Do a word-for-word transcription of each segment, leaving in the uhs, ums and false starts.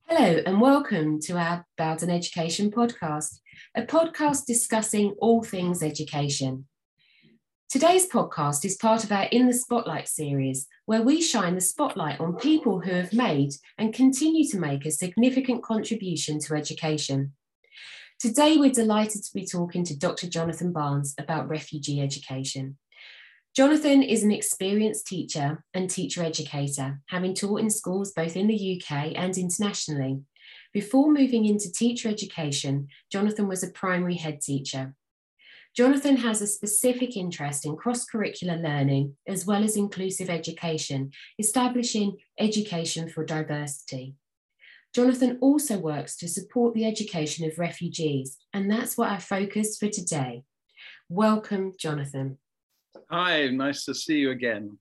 Hello and welcome to our Bowden Education podcast, a podcast discussing all things education. Today's podcast is part of our In the Spotlight series, where we shine the spotlight on people who have made and continue to make a significant contribution to education. Today, we're delighted to be talking to Doctor Jonathan Barnes about refugee education. Jonathan is an experienced teacher and teacher educator, having taught in schools both in the U K and internationally. Before moving into teacher education, Jonathan was a primary head teacher. Jonathan has a specific interest in cross-curricular learning as well as inclusive education, establishing education for diversity. Jonathan also works to support the education of refugees, and that's what our focus for today. Welcome, Jonathan. Hi, nice to see you again.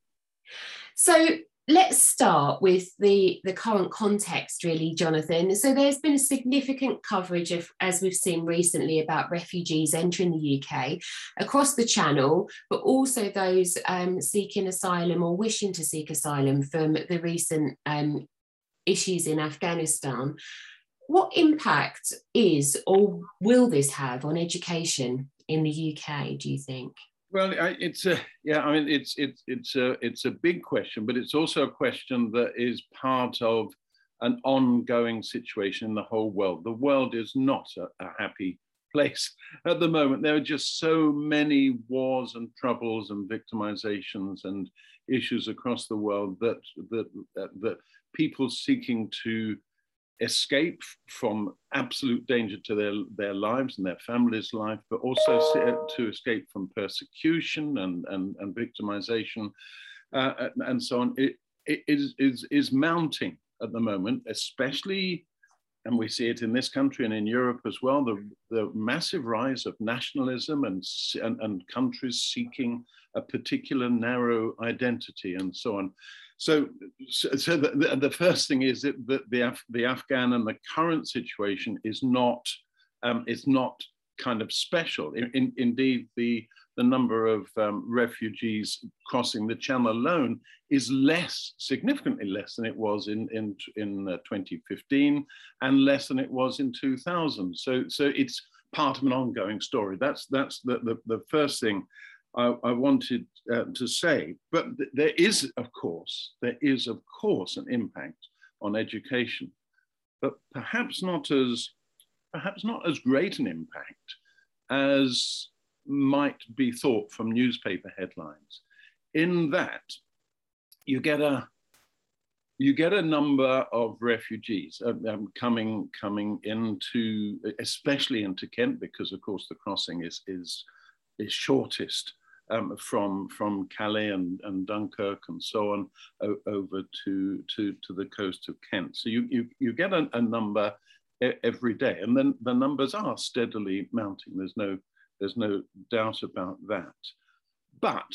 So let's start with the, the current context, really, Jonathan. So there's been a significant coverage of, as we've seen recently, about refugees entering the U K across the Channel, but also those um, seeking asylum or wishing to seek asylum from the recent um, issues in Afghanistan. What impact is or will this have on education in the U K, do you think? Well, it's a yeah. I mean, it's it's it's a it's a big question, but it's also a question that is part of an ongoing situation in the whole world. The world is not a, a happy place at the moment. There are just so many wars and troubles and victimizations and issues across the world that that that, that people seeking to escape from absolute danger to their, their lives and their family's life, but also to escape from persecution and, and, and victimization uh, and so on, it, it is, is, is mounting at the moment, especially, and we see it in this country and in Europe as well, the, the massive rise of nationalism and, and, and countries seeking a particular narrow identity and so on. So, so, so the, the first thing is that the, the, Af the Afghan and the current situation is not, um, is not kind of special. In, in, indeed, the, the number of um, refugees crossing the Channel alone is less, significantly less than it was in, in, in uh, twenty fifteen and less than it was in two thousand. So, so it's part of an ongoing story. That's, that's the, the, the first thing I, I wanted uh, to say, but th there is, of course, there is, of course, an impact on education, but perhaps not as, perhaps not as great an impact as might be thought from newspaper headlines. In that, you get a, you get a number of refugees um, coming, coming into, especially into Kent, because of course the crossing is is is shortest. Um, from from Calais and, and Dunkirk and so on over to, to, to the coast of Kent. So you, you, you get a, a number e every day, and then the numbers are steadily mounting. There's no, there's no doubt about that. But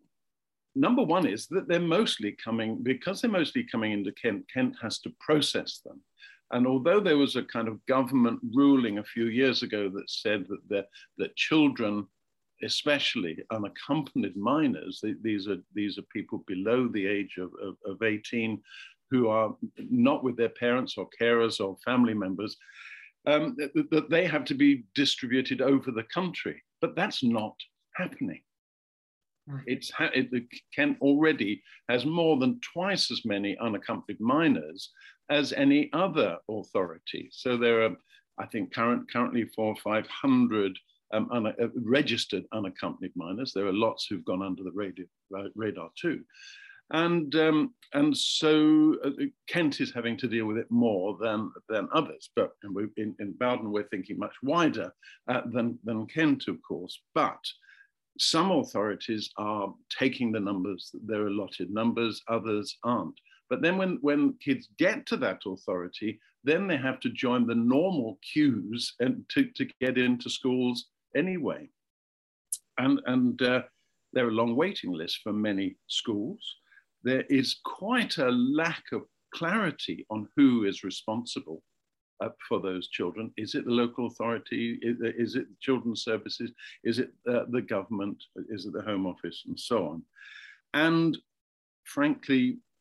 number one is that they're mostly coming, because they're mostly coming into Kent, Kent has to process them. And although there was a kind of government ruling a few years ago that said that, the, that children, especially unaccompanied minors, these are, these are people below the age of, of, of eighteen who are not with their parents or carers or family members, um, that, that they have to be distributed over the country. But that's not happening. Right. It's ha it, Kent already has more than twice as many unaccompanied minors as any other authority. So there are, I think, current, currently four or five hundred Um, un uh, registered unaccompanied minors. There are lots who've gone under the radar, radar too. And, um, and so uh, Kent is having to deal with it more than, than others. But we, in, in Bowden, we're thinking much wider uh, than, than Kent, of course. But some authorities are taking the numbers, their allotted numbers, others aren't. But then when, when kids get to that authority, then they have to join the normal queues and to, to get into schools anyway. And, and uh, there are long waiting lists for many schools. There is quite a lack of clarity on who is responsible uh, for those children. Is it the local authority? Is, is it children's services? Is it uh, the government? Is it the Home Office? And so on. And frankly,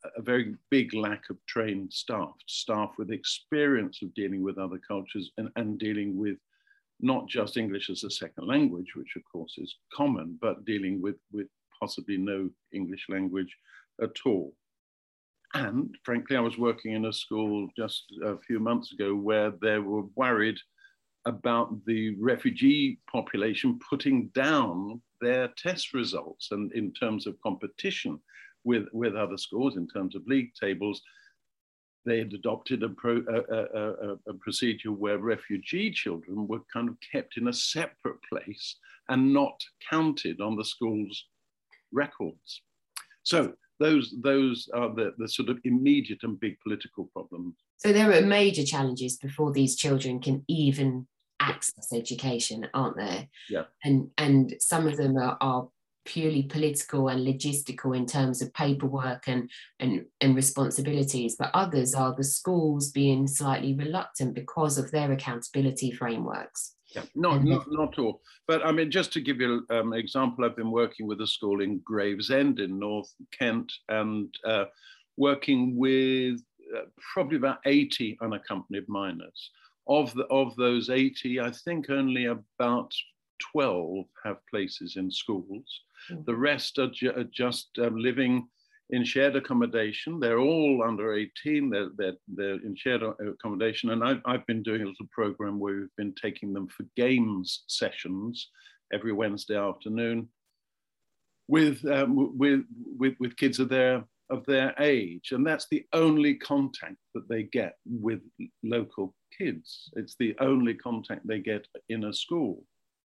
a very big lack of trained staff, staff with experience of dealing with other cultures and, and dealing with not just English as a second language, which of course is common, but dealing with, with possibly no English language at all. And frankly, I was working in a school just a few months ago where they were worried about the refugee population putting down their test results, and in terms of competition with, with other schools, in terms of league tables, they had adopted a, pro, a, a, a, a procedure where refugee children were kind of kept in a separate place and not counted on the school's records. So those, those are the, the sort of immediate and big political problems. So there are major challenges before these children can even access education, aren't there? Yeah. And and some of them are, are purely political and logistical in terms of paperwork and, and, and responsibilities, but others are the schools being slightly reluctant because of their accountability frameworks. Yeah, not, not, not all. But I mean, just to give you an um, example, I've been working with a school in Gravesend in North Kent, and uh, working with uh, probably about eighty unaccompanied minors. Of, the, of those eighty, I think only about twelve have places in schools. Mm-hmm. The rest are, ju are just um, living in shared accommodation. They're all under eighteen, they're, they're, they're in shared accommodation. And I've, I've been doing a little program where we've been taking them for games sessions every Wednesday afternoon with, um, with, with, with kids of their, of their age. And that's the only contact that they get with local kids. It's the only contact they get in a school.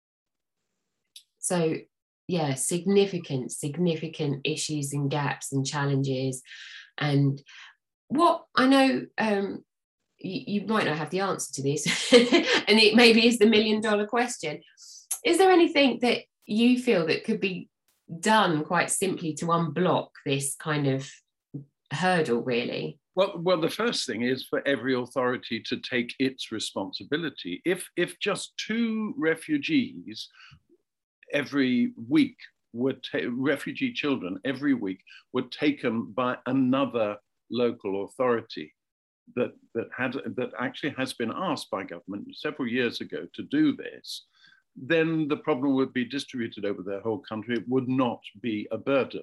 So, yeah, significant, significant issues and gaps and challenges. And what I know, um, you, you might not have the answer to this, and it maybe is the million dollar question. Is there anything that you feel that could be done quite simply to unblock this kind of hurdle, really? Well, well, the first thing is for every authority to take its responsibility. If, if just two refugees every week were refugee children every week were taken by another local authority that that had that actually has been asked by government several years ago to do this, then the problem would be distributed over the whole country. It would not be a burden.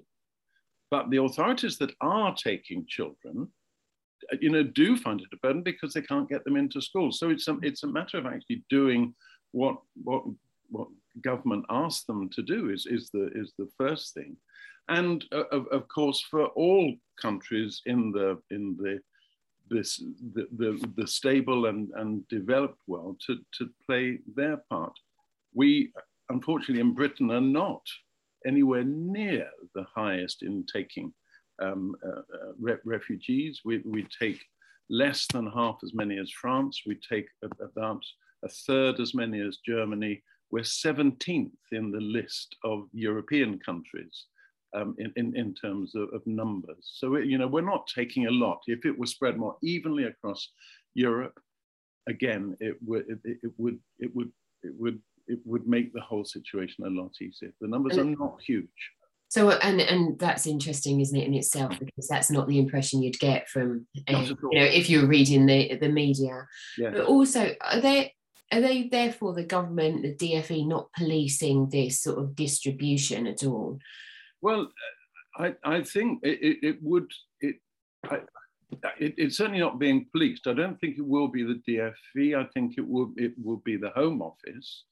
But the authorities that are taking children, you know, do find it a burden because they can't get them into schools. So it's a, it's a matter of actually doing what what what government asks them to do is is the is the first thing, and uh, of, of course for all countries in the in the this the the, the stable and and developed world to to play their part. We unfortunately in Britain are not anywhere near the highest in taking um, uh, uh, re refugees. We, we take less than half as many as France. We take a, about a third as many as Germany. We're seventeenth in the list of European countries um, in, in, in terms of, of numbers. So, it, you know, we're not taking a lot. If it was spread more evenly across Europe, again, it would, it, it would, it would, it would, it would make the whole situation a lot easier. The numbers are not huge. So, and and that's interesting, isn't it, in itself, because that's not the impression you'd get from, um, you know, if you're reading the the media. Yeah. But also, are they are they therefore the government, the D F E, not policing this sort of distribution at all? Well, I I think it it, it would it, I, it it's certainly not being policed. I don't think it will be the D F E. I think it will it will be the Home Office.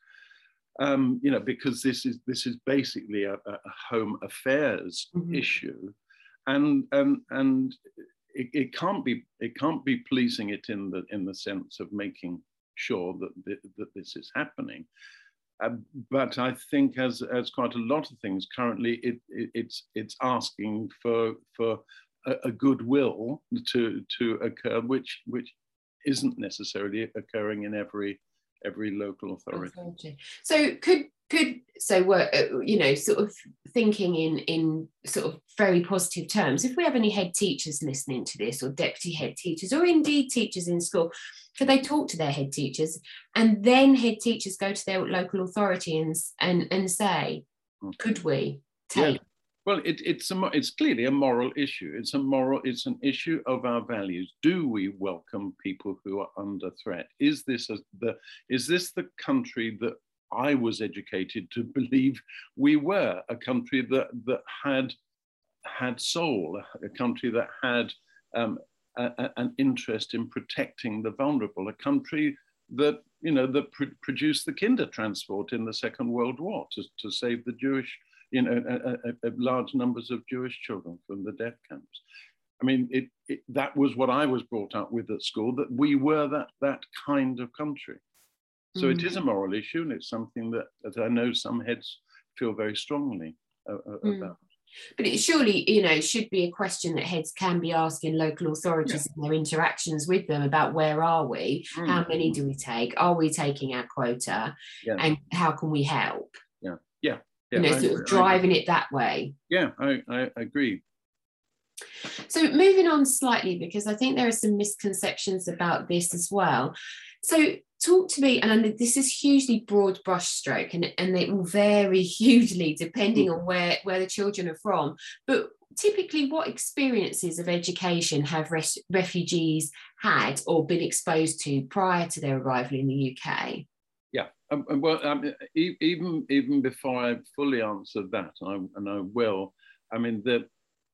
Um, you know, because this is this is basically a, a home affairs mm-hmm. issue, and and and it, it can't be it can't be policing it in the in the sense of making sure that th that this is happening. Uh, but I think, as as quite a lot of things currently, it, it it's it's asking for for a, a goodwill to to occur, which which isn't necessarily occurring in every. every local authority. authority. So could could so we're uh, you know, sort of thinking in in sort of very positive terms, if we have any head teachers listening to this, or deputy head teachers, or indeed teachers in school, could they talk to their head teachers, and then head teachers go to their local authority and and, and say, mm. could we take yeah. Well, it, it's a, it's clearly a moral issue. It's a moral. It's an issue of our values. Do we welcome people who are under threat? Is this a, the is this the country that I was educated to believe we were? A country that that had had soul, a country that had um, a, a, an interest in protecting the vulnerable, a country that you know that pr produced the Kindertransport in the Second World War to to save the Jewish. You know, a, a, a large numbers of Jewish children from the death camps. I mean, it, it, that was what I was brought up with at school, that we were that, that kind of country. So mm. it is a moral issue, and it's something that, that I know some heads feel very strongly uh, mm. about. But it surely, you know, should be a question that heads can be asking local authorities yeah. in their interactions with them about where are we, mm. how many do we take, are we taking our quota, yeah. and how can we help? Yeah, yeah. You know, yeah, sort of driving it that way. Yeah, I, I agree. So moving on slightly, because I think there are some misconceptions about this as well. So talk to me, and this is hugely broad brushstroke, and, and it will vary hugely depending mm. on where, where the children are from. But typically, what experiences of education have res refugees had or been exposed to prior to their arrival in the U K? Yeah, um, well, um, even even before I fully answer that, and I, and I will, I mean, the,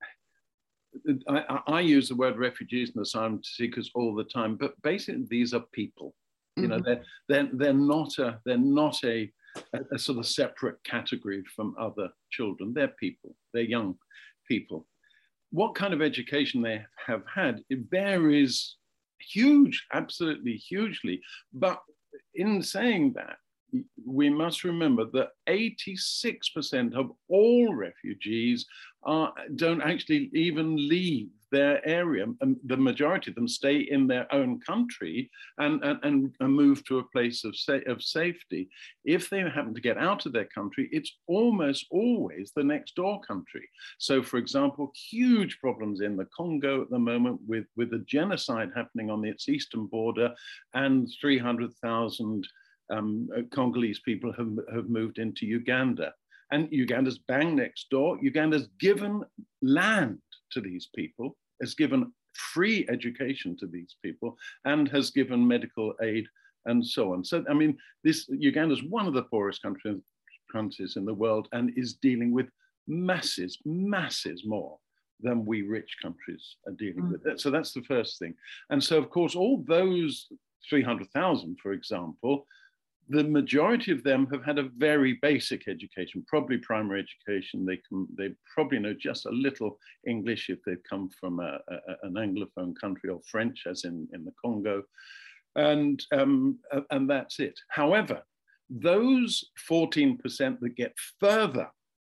I, I use the word refugees and asylum seekers all the time, but basically these are people. Mm-hmm. You know, they're they're they're not a they're not a, a, a sort of separate category from other children. They're people. They're young people. What kind of education they have had, it varies huge, absolutely hugely, but in saying that, we must remember that eighty-six percent of all refugees are, don't actually even leave their area. And the majority of them stay in their own country and, and, and move to a place of, sa of safety. If they happen to get out of their country, it's almost always the next door country. So, for example, huge problems in the Congo at the moment with, with the genocide happening on its eastern border, and three hundred thousand Um, Congolese people have, have moved into Uganda. And Uganda's bang next door. Uganda's given land to these people, has given free education to these people, and has given medical aid and so on. So, I mean, this Uganda's one of the poorest countries, countries in the world, and is dealing with masses, masses more than we rich countries are dealing mm. with. So that's the first thing. And so, of course, all those three hundred thousand, for example, the majority of them have had a very basic education, probably primary education. They can, they probably know just a little English if they've come from a, a, an Anglophone country, or French, as in, in the Congo, and, um, and that's it. However, those fourteen percent that get further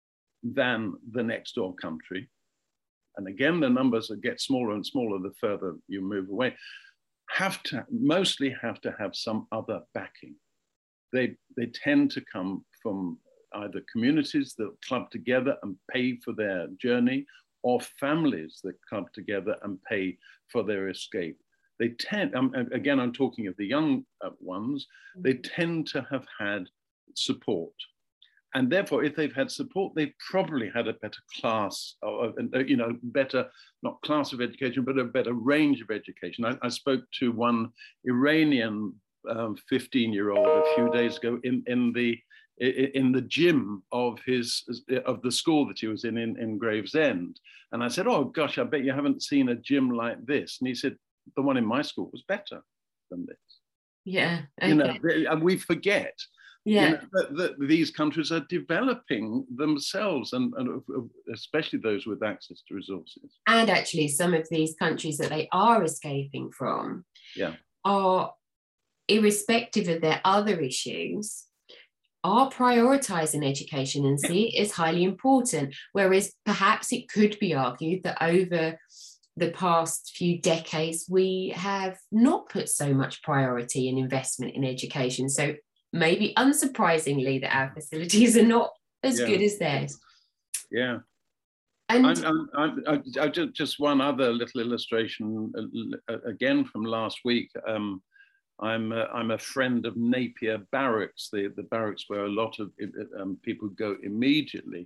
than the next door country, and again, the numbers that get smaller and smaller the further you move away, have to, mostly have to have some other backing. They, they tend to come from either communities that club together and pay for their journey, or families that club together and pay for their escape. They tend, um, again, I'm talking of the young uh, ones, they tend to have had support. And therefore, if they've had support, they've probably had a better class, or, you know, better, not class of education, but a better range of education. I, I spoke to one Iranian fifteen-year-old um, a few days ago in, in, the, in the gym of, his, of the school that he was in, in in Gravesend. And I said, oh, gosh, I bet you haven't seen a gym like this. And he said, the one in my school was better than this. Yeah. Okay. You know, and we forget. Yeah. You know, that, that these countries are developing themselves, and, and especially those with access to resources. And actually, some of these countries that they are escaping from yeah. are, irrespective of their other issues, are prioritising education and see it as highly important. Whereas perhaps it could be argued that over the past few decades, we have not put so much priority and investment in education. So maybe unsurprisingly that our facilities are not as yeah. good as theirs. Yeah. And I'm, I'm, I'm, I just, just one other little illustration, uh, again from last week. Um, I'm a, I'm a friend of Napier Barracks, the, the barracks where a lot of um, people go immediately.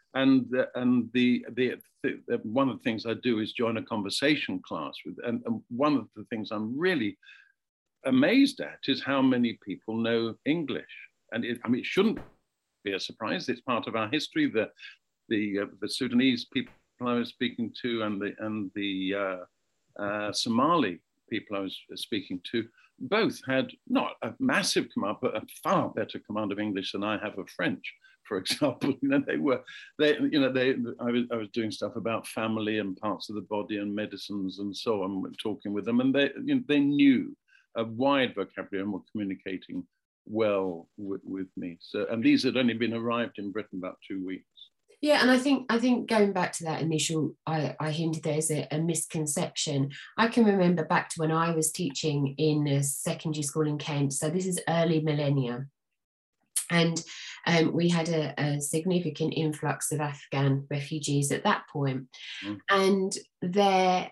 And, uh, and the, the, the, one of the things I do is join a conversation class with, and, and one of the things I'm really amazed at is how many people know English. And it, I mean, it shouldn't be a surprise. It's part of our history. The, the, uh, the Sudanese people I was speaking to and the, and the uh, uh, Somali people I was speaking to, both had not a massive command, but a far better command of English than I have of French, for example. You know, they were, they, you know, they, I was, I was doing stuff about family and parts of the body and medicines and so on, talking with them, and they, you know, they knew a wide vocabulary and were communicating well with, with me. So, and these had only been arrived in Britain about two weeks. Yeah, and I think I think going back to that initial, I, I hinted there's a, a misconception. I can remember back to when I was teaching in a secondary school in Kent. So this is early millennia. And um, we had a, a significant influx of Afghan refugees at that point. Mm. And their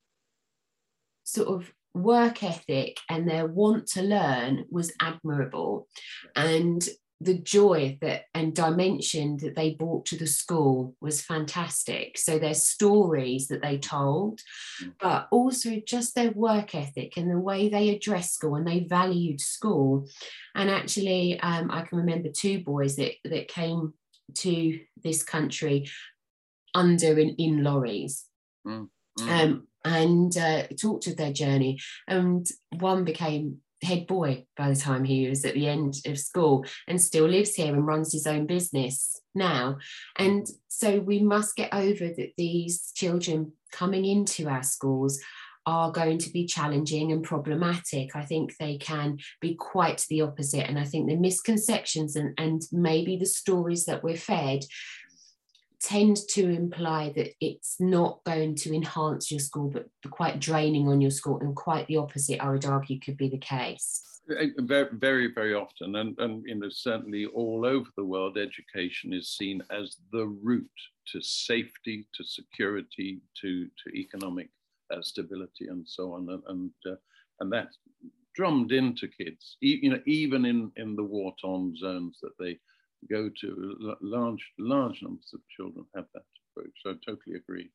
sort of work ethic and their want to learn was admirable. And the joy that and dimension that they brought to the school was fantastic. So their stories that they told, but also just their work ethic and the way they addressed school and they valued school. And actually, um, I can remember two boys that, that came to this country under and in lorries. Mm. Mm. Um, and uh, talked of their journey. And one became head boy by the time he was at the end of school and still lives here and runs his own business now. And so we must get over that these children coming into our schools are going to be challenging and problematic. I think they can be quite the opposite. And I think the misconceptions and, and maybe the stories that we're fed tend to imply that it's not going to enhance your school, but quite draining on your school, and quite the opposite, I would argue, could be the case. Very, very, very often, and, and you know, certainly all over the world, education is seen as the route to safety, to security, to, to economic uh, stability, and so on, and and, uh, and that's drummed into kids, e you know, even in, in the war-torn zones that they go to. Large, large numbers of children have that approach. So I totally agree.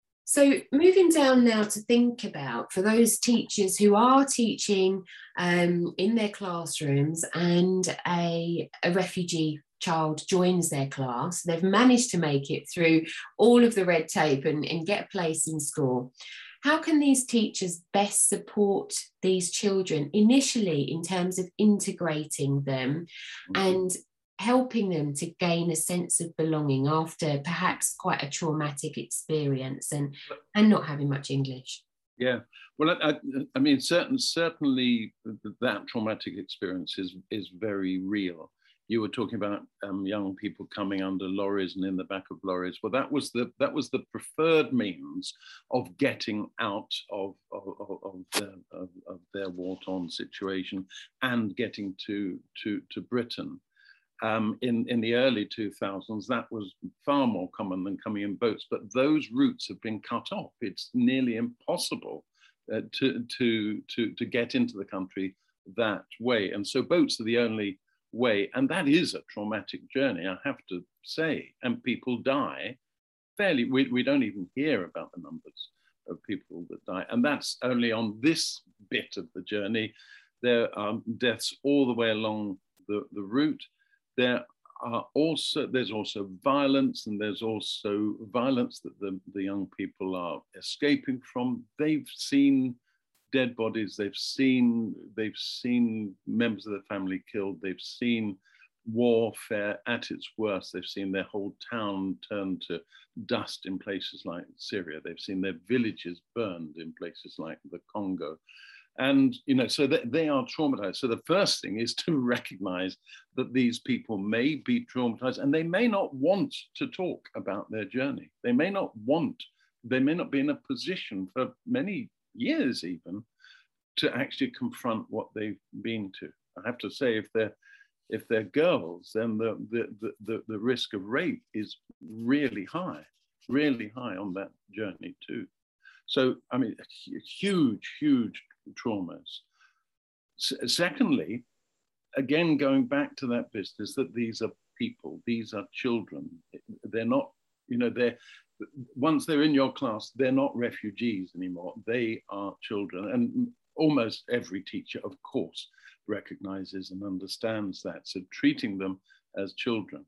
So moving down now to think about, for those teachers who are teaching um, in their classrooms and a, a refugee child joins their class, they've managed to make it through all of the red tape and, and get a place in school. How can these teachers best support these children initially in terms of integrating them and helping them to gain a sense of belonging after perhaps quite a traumatic experience and, and not having much English? Yeah, well, I, I mean, certain, certainly that traumatic experience is, is very real. You were talking about um, young people coming under lorries and in the back of lorries. Well, that was the, that was the preferred means of getting out of, of, of, of, the, of, of their war-torn situation and getting to, to, to Britain. Um, in, in the early two thousands, that was far more common than coming in boats, but those routes have been cut off. It's nearly impossible uh, to, to, to, to get into the country that way. And so boats are the only way, and that is a traumatic journey, I have to say, and people die fairly, we, we don't even hear about the numbers of people that die, and that's only on this bit of the journey. There are deaths all the way along the, the route. There are also, there's also violence, and there's also violence that the, the young people are escaping from. They've seen dead bodies, they've seen, they've seen members of their family killed, they've seen warfare at its worst, they've seen their whole town turned to dust in places like Syria, they've seen their villages burned in places like the Congo. And, you know, so that they are traumatized. So the first thing is to recognize that these people may be traumatized and they may not want to talk about their journey. They may not want, they may not be in a position for many years even to actually confront what they've been to. I have to say, if they're, if they're girls, then the, the, the, the risk of rape is really high, really high on that journey too. So, I mean, huge, huge traumas. S secondly, again, going back to that business, that these are people. These are children. They're not, you know, they're, once they're in your class, they're not refugees anymore. They are children. And almost every teacher, of course, recognizes and understands that. So treating them as children.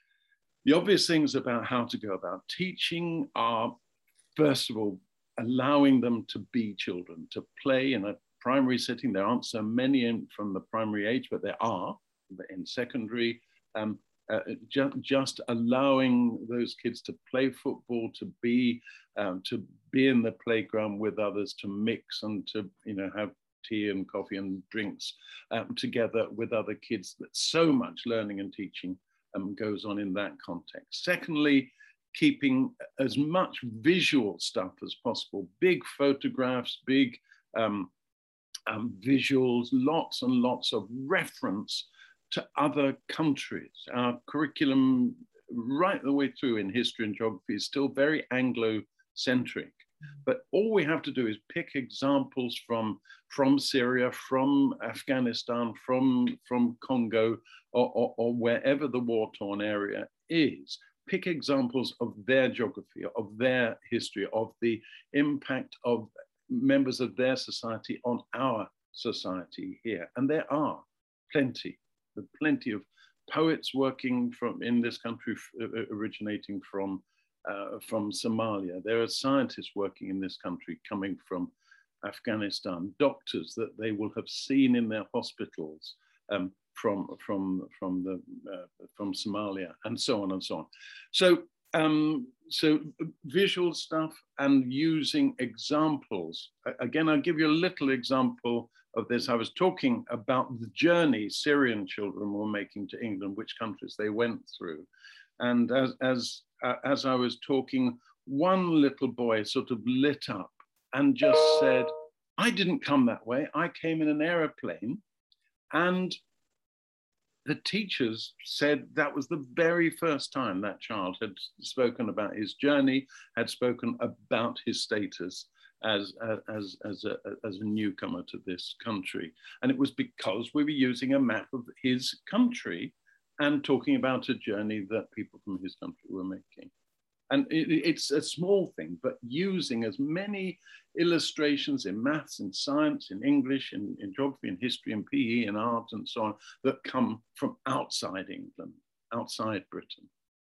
The obvious things about how to go about teaching are, first of all, allowing them to be children, to play in a primary setting. There aren't so many in, from the primary age, but there are in secondary. Um, uh, ju just allowing those kids to play football, to be um, to be in the playground with others, to mix and to you know have tea and coffee and drinks um, together with other kids. That so much learning and teaching um, goes on in that context. Secondly, keeping as much visual stuff as possible, big photographs, big um, um, visuals, lots and lots of reference to other countries. Our curriculum right the way through in history and geography is still very Anglo-centric. But all we have to do is pick examples from, from Syria, from Afghanistan, from, from Congo, or, or, or wherever the war-torn area is. Pick examples of their geography, of their history, of the impact of members of their society on our society here. And there are plenty, plenty of poets working from in this country, originating from Uh, from Somalia. There are scientists working in this country coming from Afghanistan, doctors that they will have seen in their hospitals um, from, from, from, the, uh, from Somalia, and so on and so on. So, um, so visual stuff and using examples. Again, I'll give you a little example of this. I was talking about the journey Syrian children were making to England, which countries they went through. And as, as Uh, as I was talking, one little boy sort of lit up and just said, I didn't come that way. I came in an aeroplane. And the teachers said that was the very first time that child had spoken about his journey, had spoken about his status as, as, as, a, as a newcomer to this country. And it was because we were using a map of his country and talking about a journey that people from his country were making. And it, it's a small thing, but using as many illustrations in maths, in science, in English, in, in geography, in history, in P E, in art, and so on, that come from outside England, outside Britain.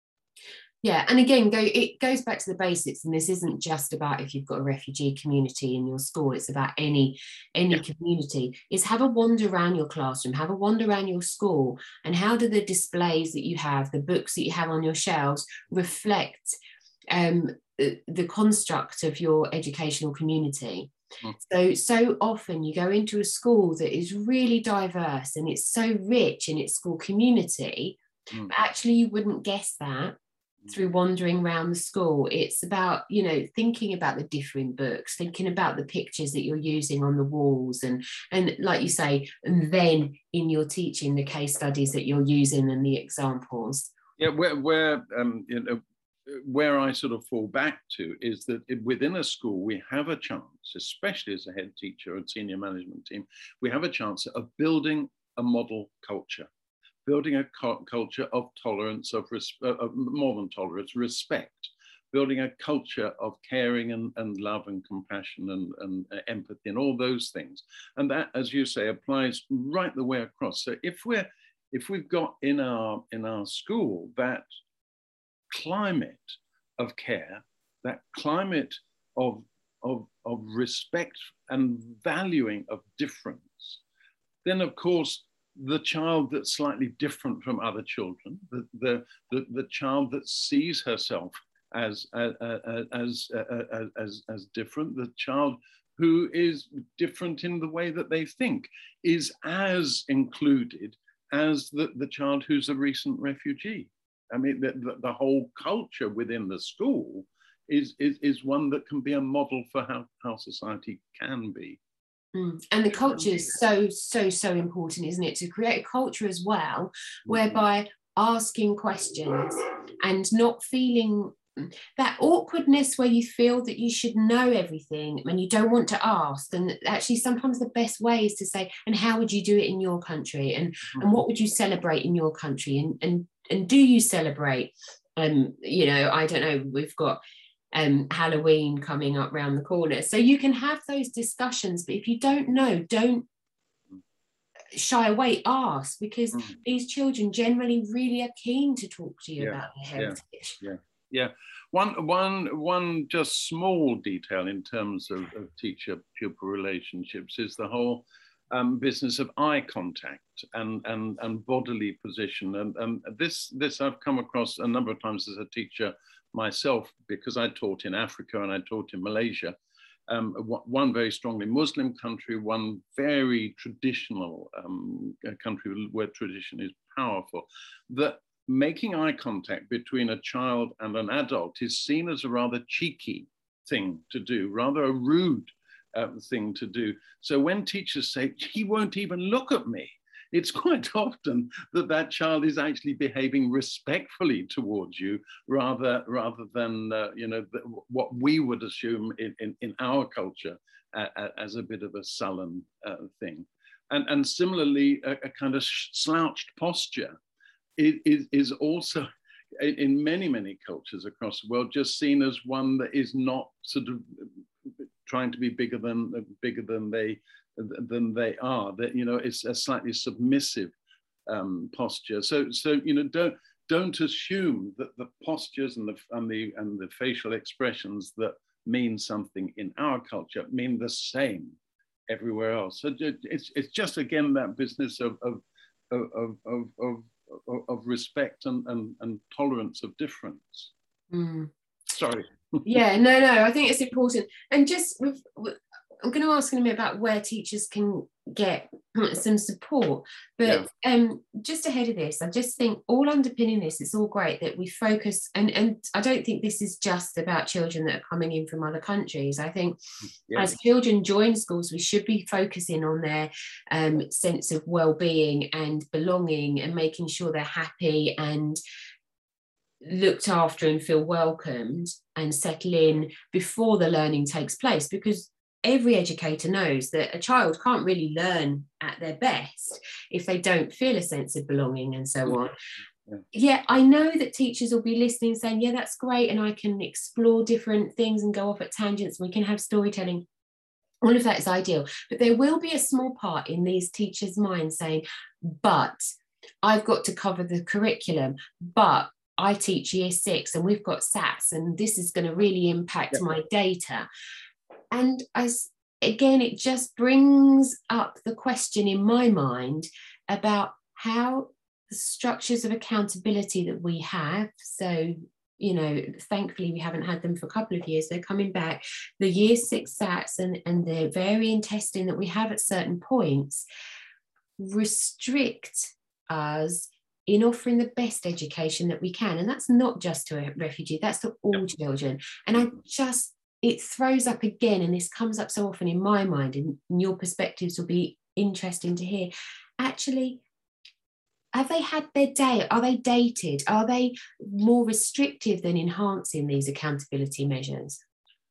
Yeah, and again, go, it goes back to the basics, and this isn't just about if you've got a refugee community in your school, it's about any, any yeah. community, is have a wander around your classroom, have a wander around your school, and how do the displays that you have, the books that you have on your shelves, reflect um, the, the construct of your educational community. Mm. So, so often you go into a school that is really diverse and it's so rich in its school community, mm. but actually you wouldn't guess that through wandering around the school. It's about, you know, thinking about the different books, thinking about the pictures that you're using on the walls, and and like you say, and then in your teaching, the case studies that you're using and the examples. Yeah, where where um you know where I sort of fall back to is that within a school we have a chance, especially as a head teacher and senior management team, we have a chance of building a model culture. Building a culture of tolerance, of, of more than tolerance, respect, building a culture of caring and, and love and compassion and, and empathy and all those things. And that, as you say, applies right the way across. So if we're, if we've got in our, in our school that climate of care, that climate of, of, of respect and valuing of difference, then of course, the child that's slightly different from other children, the, the, the, the child that sees herself as, uh, uh, as, uh, as, as different, the child who is different in the way that they think, is as included as the, the child who's a recent refugee. I mean, the, the, the whole culture within the school is, is, is one that can be a model for how, how society can be. Mm. And the culture is so, so, so important, isn't it? To create a culture as well, whereby asking questions and not feeling that awkwardness where you feel that you should know everything and you don't want to ask. And actually sometimes the best way is to say, and how would you do it in your country? And, and what would you celebrate in your country? And, and and do you celebrate? Um, you know, I don't know, we've got um, Halloween coming up round the corner. So you can have those discussions, but if you don't know, don't shy away, ask, because mm. these children generally really are keen to talk to you yeah, about their heritage. Yeah, yeah, yeah. One, one, one just small detail in terms of, of teacher-pupil relationships is the whole um, business of eye contact and, and, and bodily position. And, and this, this I've come across a number of times as a teacher myself, because I taught in Africa and I taught in Malaysia. Um, one very strongly Muslim country, one very traditional um, country where tradition is powerful, that making eye contact between a child and an adult is seen as a rather cheeky thing to do, rather a rude uh, thing to do. So when teachers say, he won't even look at me, it's quite often that that child is actually behaving respectfully towards you rather, rather than, uh, you know, the, what we would assume in, in, in our culture uh, as a bit of a sullen uh, thing. And, and similarly, a, a kind of slouched posture is, is also, in many, many cultures across the world, just seen as one that is not sort of trying to be bigger than, bigger than they than they are. That, you know, it's a slightly submissive um, posture. So, so you know, don't don't assume that the postures and the and the and the facial expressions that mean something in our culture mean the same everywhere else. So it's it's just again that business of of of of of, of, of respect and, and and tolerance of difference. Mm. Sorry. Yeah, no, no. I think it's important, and just with. with I'm going to ask in a minute about where teachers can get some support, but yeah. um, just ahead of this, I just think all underpinning this, it's all great that we focus, and, and I don't think this is just about children that are coming in from other countries. I think yeah. as children join schools, we should be focusing on their um, sense of well-being and belonging and making sure they're happy and looked after and feel welcomed and settle in before the learning takes place, because every educator knows that a child can't really learn at their best if they don't feel a sense of belonging and so on. Yeah. yeah, I know that teachers will be listening saying, yeah, that's great, and I can explore different things and go off at tangents, and we can have storytelling. All of that is ideal, but there will be a small part in these teachers' minds saying, but I've got to cover the curriculum, but I teach year six and we've got S A Ts and this is going to really impact yeah. my data. And as again, it just brings up the question in my mind about how the structures of accountability that we have, so, you know, thankfully we haven't had them for a couple of years, they're coming back, the year six S A Ts and, and the varying testing that we have at certain points restrict us in offering the best education that we can. And that's not just to a refugee, that's to all children. And I just, it throws up again, and this comes up so often in my mind, and your perspectives will be interesting to hear. Actually, have they had their day? Are they dated? Are they more restrictive than enhancing these accountability measures?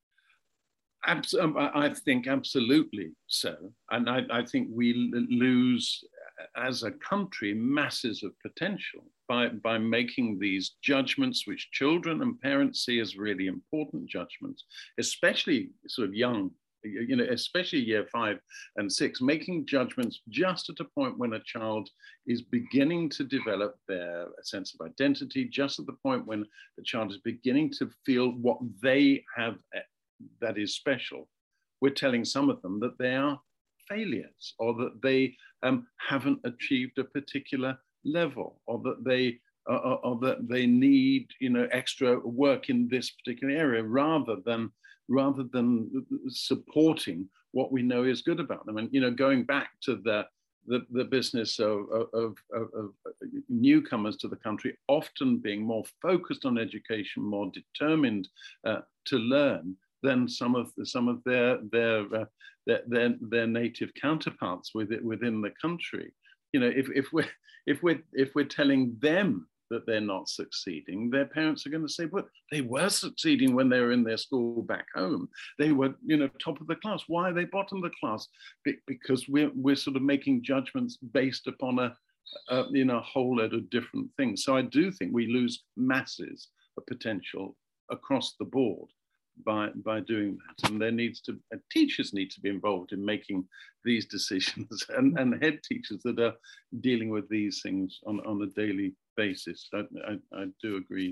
I think absolutely so. And I, I think we lose, as a country, masses of potential by, by making these judgments, which children and parents see as really important judgments, especially sort of young, you know, especially year five and six, making judgments just at a point when a child is beginning to develop their sense of identity, just at the point when the child is beginning to feel what they have that is special. We're telling some of them that they are failures, or that they um, haven't achieved a particular level, or that they uh, or, or that they need, you know, extra work in this particular area, rather than rather than supporting what we know is good about them. And, you know, going back to the the, the business of, of, of, of newcomers to the country often being more focused on education, more determined uh, to learn than some of the, some of their their, uh, their their their native counterparts within within the country. You know, if if we're if we're if we're telling them that they're not succeeding, their parents are going to say, "But they were succeeding when they were in their school back home. They were, you know, top of the class. Why are they bottom of the class?" Be- because we're we're sort of making judgments based upon a uh, in a whole load of different things. So I do think we lose masses of potential across the board by by doing that, and there needs to uh, teachers need to be involved in making these decisions, and, and head teachers that are dealing with these things on, on a daily basis. I, I, I do agree.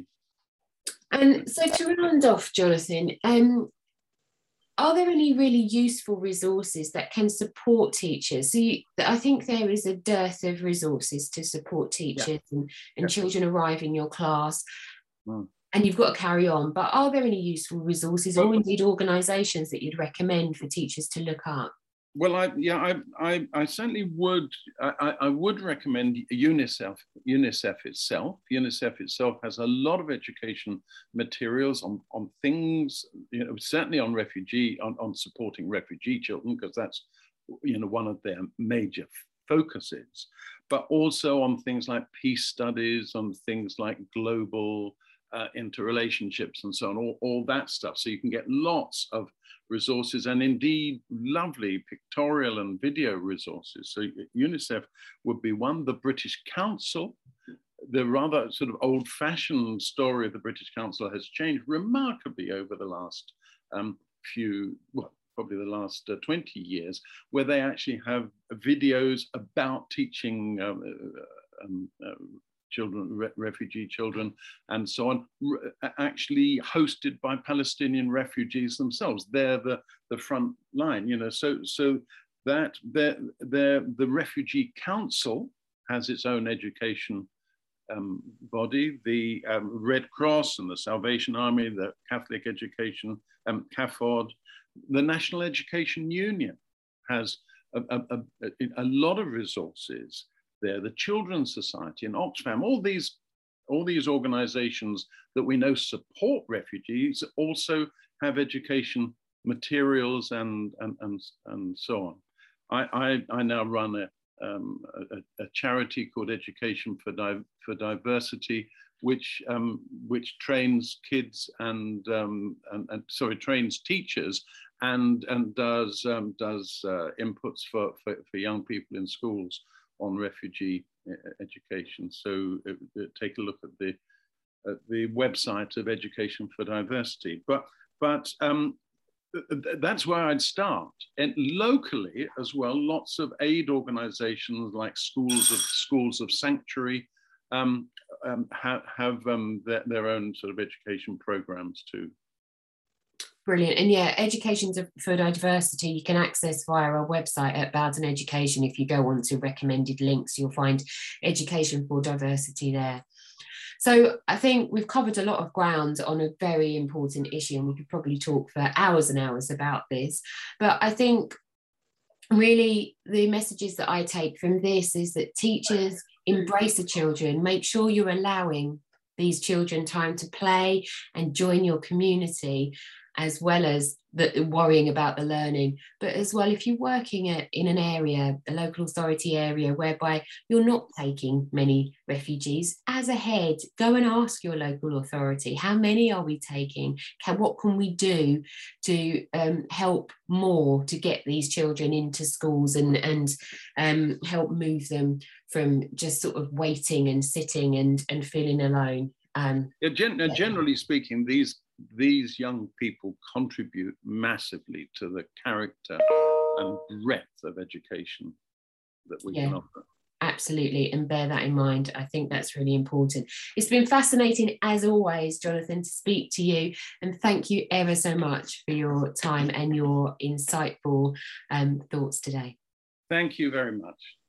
And so to round off, Jonathan, um, are there any really useful resources that can support teachers? So you, I think there is a dearth of resources to support teachers yeah. and, and yeah. children arrive in your class. Mm. And you've got to carry on, but are there any useful resources or indeed organisations that you'd recommend for teachers to look up? Well, I, yeah, I, I, I certainly would. I, I would recommend UNICEF. UNICEF itself. UNICEF itself has a lot of education materials on, on things, you know, certainly on refugee, on, on supporting refugee children, because that's, you know, one of their major focuses, but also on things like peace studies, on things like global Uh, interrelationships and so on, all, all that stuff. So you can get lots of resources, and indeed lovely pictorial and video resources. So UNICEF would be one. The British Council, the rather sort of old-fashioned story of the British Council has changed remarkably over the last um, few, well, probably the last uh, twenty years, where they actually have videos about teaching um, uh, um, uh, children, re refugee children, and so on, actually hosted by Palestinian refugees themselves. They're the, the front line, you know, so, so that they're, they're, the Refugee Council has its own education um, body, the um, Red Cross and the Salvation Army, the Catholic Education, um, CAFOD, the National Education Union has a, a, a, a lot of resources there, the Children's Society and Oxfam, all these, all these organizations that we know support refugees also have education materials and, and, and, and so on. I, I, I now run a, um, a, a charity called Education for, Di for Diversity, which, um, which trains kids and, um, and, and, sorry, trains teachers and, and does, um, does uh, inputs for, for, for young people in schools on refugee education. So uh, take a look at the at the website of Education for Diversity. But but um, th that's where I'd start. And locally as well, lots of aid organisations like Schools of Schools of Sanctuary um, um, have have um, their, their own sort of education programs too. Brilliant. And yeah, Education for Diversity you can access via our website at Bowden Education. If you go on to recommended links, you'll find Education for Diversity there. So I think we've covered a lot of ground on a very important issue, and we could probably talk for hours and hours about this. But I think really the messages that I take from this is that teachers embrace the children, make sure you're allowing these children time to play and join your community, as well as the worrying about the learning, but as well, if you're working at, in an area, a local authority area, whereby you're not taking many refugees, as a head, go and ask your local authority, how many are we taking? Can, what can we do to um, help more to get these children into schools and, and um, help move them from just sort of waiting and sitting and, and feeling alone? Um, yeah, gen yeah. Generally speaking, these these young people contribute massively to the character and breadth of education that we yeah, can offer. Absolutely, and bear that in mind. I think that's really important. It's been fascinating as always, Jonathan, to speak to you, and thank you ever so much for your time and your insightful um, thoughts today. Thank you very much.